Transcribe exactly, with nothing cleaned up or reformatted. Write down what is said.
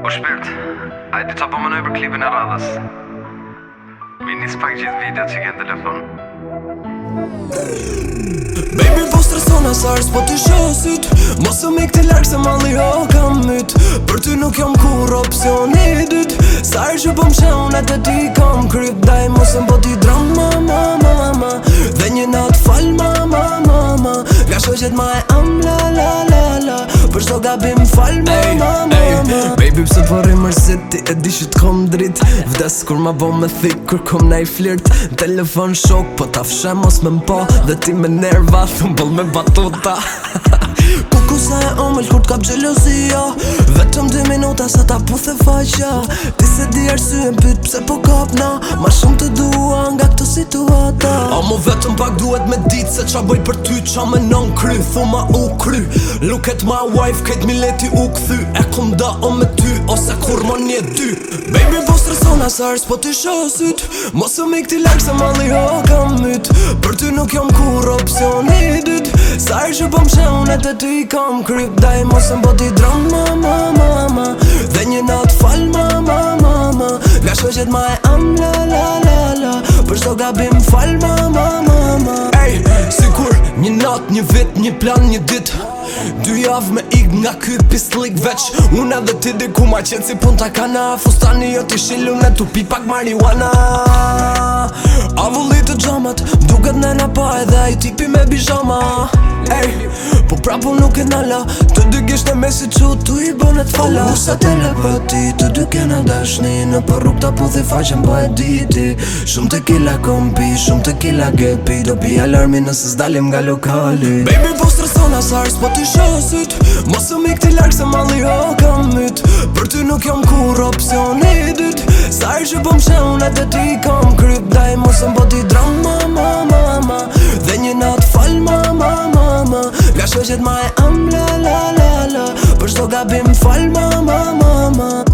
O shpirt, hajde qa po mënoj për klipin e radhës. Mi nis pak gjithë video që ke në telefon. Baby po stresona sars po t'i shosit Mos e mik t'i larkë se malli o kam myt Për ty nuk jom kur opcioni dyt Sarë që po m'shenet e ti kam kryp Daj mos e m'bo t'i drama ma ma ma Dhe një nat fal ma ma ma ma Nga shoqet ma e am la la la la Për shto gabim fal ma ma ma ma Baby pse po rri mërsit ti e di që t'kom drit Vdes kur ma bo me thik kur kom na i flirt Telefon shok po ta fshem mos me m'po Dhe ti me nerva thumbëll me batuta Kuku sa e omëll kur t'kap gjelozia Vetëm dy minuta sa ta puthe faqa Ti se di arsyen pyt pse po kapna Ma shumë të dua nga këto situata Amo vetëm pak duhet me dit se qa bëj për ty qa me non kry Thuma u kry Look at my wife kejt mileti u këthy E kum da o me ty ose kur më një ty Baby po stresona sars po t'i shosit Mos e mik t'i larkë se malli ho kam myt Për ty nuk jom kur opcioni dyt Sarë që po m'shenet e ty kam kryp Daj mos e m'bo t'i drama ma ma ma Dhe një nat fal ma ma ma ma Nga shoqet ma e am la la la la Për shto gabim fal ma ma ma ma Ej, sikur një nat, një vit, një plan, një dit Dy javë me ig nga ky pislik veç Unë edhe ti di ku ma qenë si punta kana Fustani jo t'i shilu ne tu pi pak marijuana Avullit të gjamat Duket nena pa edhe ai tipi me bijama Ej, po prapu nuk e nala Të dy gisht e mesi që tu i bonet falla Usa telepati Të dy kena dashni Në për rrug ta puthi faqen po e diti Shumë të kila kompi Shumë të kila gepi Do pi alarmi nëse s'dalim nga lokali Baby po stresona sars po t'i shosit Mos e mik t'i larkë se malli ho kam myt Për ty nuk jom kur opcioni dyt Sarë që po m'shenet e ti kam kryp Daj mos e m'bo t'i drama ma ma ma Dhe një nat fal ma ma ma ma Nga shoqet ma e am la la la la Për shto gabim fal ma ma ma ma